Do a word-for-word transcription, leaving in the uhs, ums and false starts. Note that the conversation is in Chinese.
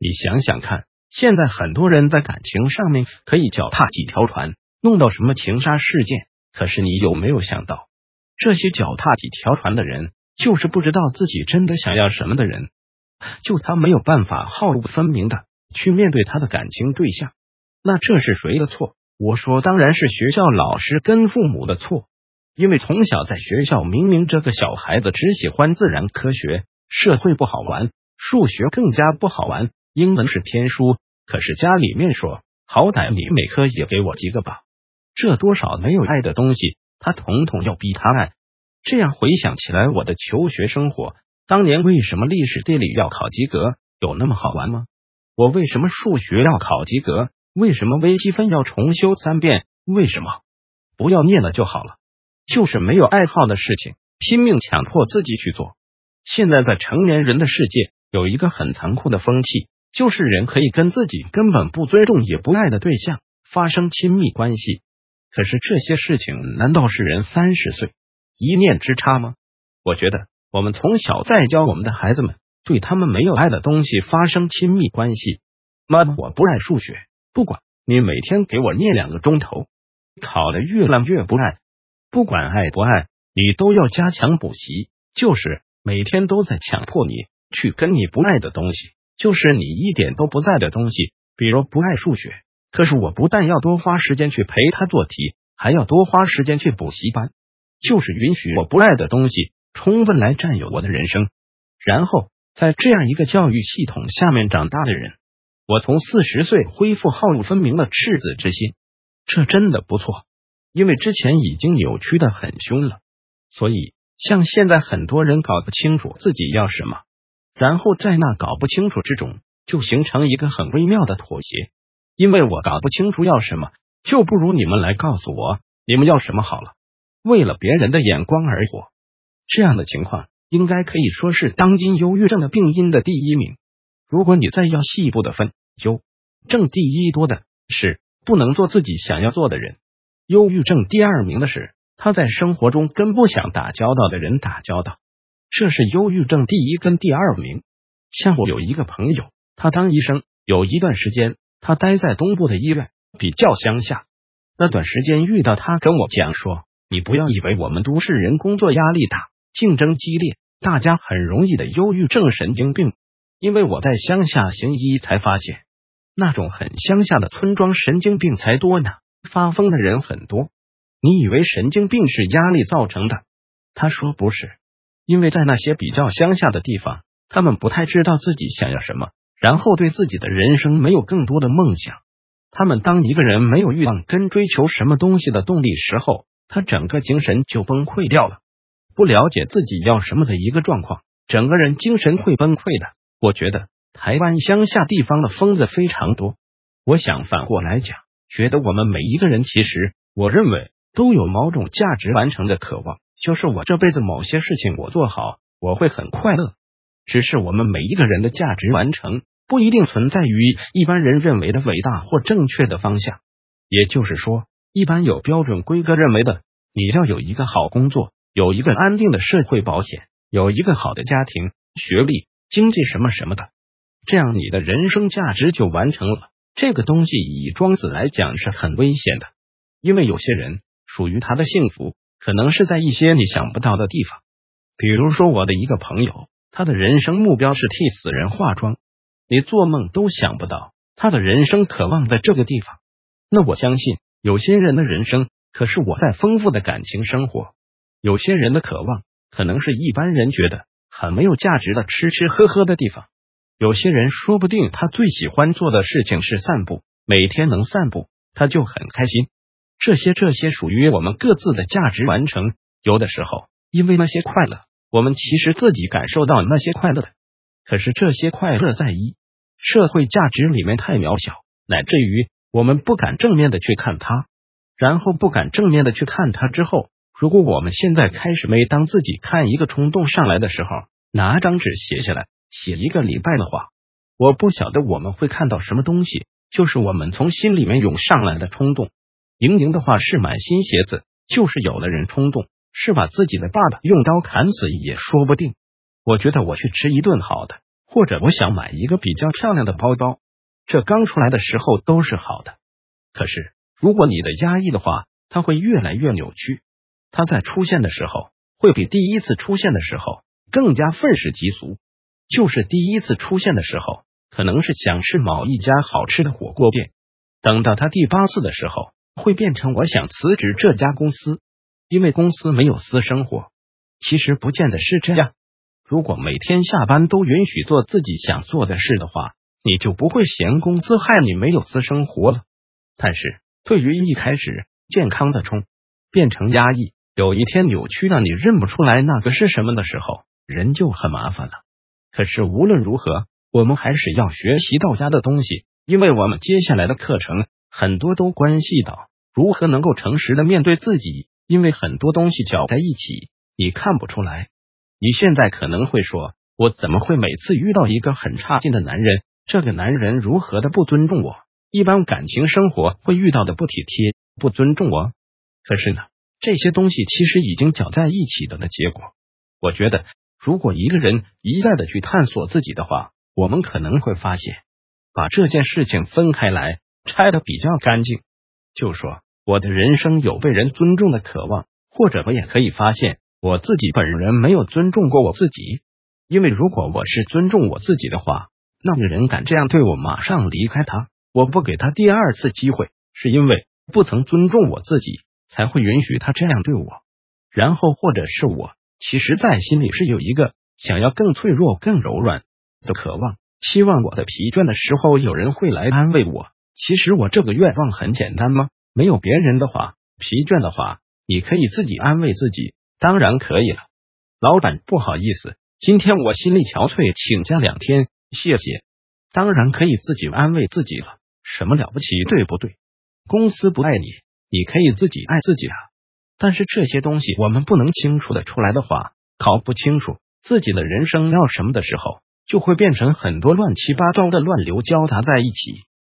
你想想看，现在很多人在感情上面可以脚踏几条船，弄到什么情杀事件，可是你有没有想到，这些脚踏几条船的人，就是不知道自己真的想要什么的人，就他没有办法号路分明的去面对他的感情对象，那这是谁的错？我说当然是学校老师跟父母的错，因为从小在学校明明这个小孩子只喜欢自然科学，社会不好玩，数学更加不好玩，英文是天书，可是家里面说好歹你每科也给我及个吧，这多少没有爱的东西，他统统要逼他爱。这样回想起来，我的求学生活，当年为什么历史地理要考及格，有那么好玩吗？我为什么数学要考及格？为什么微积分要重修三遍？为什么不要念了就好了？就是没有爱好的事情，拼命强迫自己去做。现在在成年人的世界，有一个很残酷的风气，就是人可以跟自己根本不尊重也不爱的对象发生亲密关系。可是这些事情难道是人三十岁一念之差吗？我觉得我们从小在教我们的孩子们对他们没有爱的东西发生亲密关系。妈的，我不爱数学，不管你每天给我念两个钟头，考得越烂越不爱，不管爱不爱，你都要加强补习，就是每天都在强迫你去跟你不爱的东西，就是你一点都不在的东西，比如不爱数学，可是我不但要多花时间去陪他做题，还要多花时间去补习班，就是允许我不爱的东西充分来占有我的人生。然后在这样一个教育系统下面长大的人，我从四十岁恢复好恶分明的赤子之心，这真的不错，因为之前已经扭曲的很凶了。所以像现在很多人搞不清楚自己要什么，然后在那搞不清楚之中就形成一个很微妙的妥协，因为我搞不清楚要什么，就不如你们来告诉我你们要什么好了，为了别人的眼光而活。这样的情况应该可以说是当今忧郁症的病因的第一名。如果你再要细部的分，忧症第一多的是不能做自己想要做的人，忧郁症第二名的是他在生活中跟不想打交道的人打交道，这是忧郁症第一跟第二名。像我有一个朋友，他当医生，有一段时间他待在东部的医院，比较乡下，那段时间遇到他跟我讲说，你不要以为我们都市人工作压力大，竞争激烈，大家很容易的忧郁症神经病。因为我在乡下行医才发现，那种很乡下的村庄神经病才多呢，发疯的人很多。你以为神经病是压力造成的？他说不是，因为在那些比较乡下的地方，他们不太知道自己想要什么，然后对自己的人生没有更多的梦想。他们当一个人没有欲望跟追求什么东西的动力时候，他整个精神就崩溃掉了。不了解自己要什么的一个状况，整个人精神会崩溃的。我觉得台湾乡下地方的疯子非常多。我想反过来讲，觉得我们每一个人其实，我认为都有某种价值完成的渴望，就是我这辈子某些事情我做好，我会很快乐。只是我们每一个人的价值完成不一定存在于一般人认为的伟大或正确的方向。也就是说，一般有标准规格认为的，你要有一个好工作，有一个安定的社会保险，有一个好的家庭，学历，经济什么什么的，这样你的人生价值就完成了。这个东西以庄子来讲是很危险的，因为有些人属于他的幸福可能是在一些你想不到的地方。比如说我的一个朋友，他的人生目标是替死人化妆，你做梦都想不到他的人生渴望在这个地方。那我相信有些人的人生可是我在丰富的感情生活，有些人的渴望可能是一般人觉得很没有价值的吃吃喝喝的地方。有些人说不定他最喜欢做的事情是散步，每天能散步他就很开心。这些这些属于我们各自的价值完成。有的时候因为那些快乐，我们其实自己感受到那些快乐的，可是这些快乐在一社会价值里面太渺小，乃至于我们不敢正面的去看它。然后不敢正面的去看它之后，如果我们现在开始，每当自己看一个冲动上来的时候，拿张纸写下来，写一个礼拜的话，我不晓得我们会看到什么东西，就是我们从心里面涌上来的冲动。莹莹的话是买新鞋子，就是有的人冲动是把自己的爸爸用刀砍死也说不定。我觉得我去吃一顿好的， 或者我想买一个比较漂亮的包包，这刚出来的时候都是好的。可是如果你的压抑的话，它会越来越扭曲，它在出现的时候会比第一次出现的时候更加愤世嫉俗。就是第一次出现的时候可能是想吃某一家好吃的火锅店，等到它第八次的时候会变成我想辞职这家公司，因为公司没有私生活。其实不见得是这样，如果每天下班都允许做自己想做的事的话，你就不会嫌公司害你没有私生活了。但是对于一开始健康的冲变成压抑，有一天扭曲让你认不出来那个是什么的时候，人就很麻烦了。可是无论如何，我们还是要学习道家的东西，因为我们接下来的课程很多都关系到如何能够诚实的面对自己，因为很多东西搅在一起，你看不出来。你现在可能会说，我怎么会每次遇到一个很差劲的男人，这个男人如何的不尊重我，一般感情生活会遇到的不体贴、不尊重我。可是呢，这些东西其实已经搅在一起的的结果。我觉得如果一个人一再的去探索自己的话，我们可能会发现，把这件事情分开来拆得比较干净。就说我的人生有被人尊重的渴望，或者我也可以发现我自己本人没有尊重过我自己。因为如果我是尊重我自己的话，那个人敢这样对我，马上离开他，我不给他第二次机会，是因为不曾尊重我自己，才会允许他这样对我。然后或者是我其实在心里是有一个想要更脆弱更柔软的渴望，希望我的疲倦的时候有人会来安慰我。其实我这个愿望很简单吗？没有别人的话，疲倦的话，你可以自己安慰自己。当然可以了，老板不好意思，今天我心力憔悴，请假两天，谢谢。当然可以自己安慰自己了，什么了不起，对不对？公司不爱你，你可以自己爱自己啊。但是这些东西我们不能清楚的出来的话，搞不清楚自己的人生要什么的时候，就会变成很多乱七八糟的乱流交杂在一起。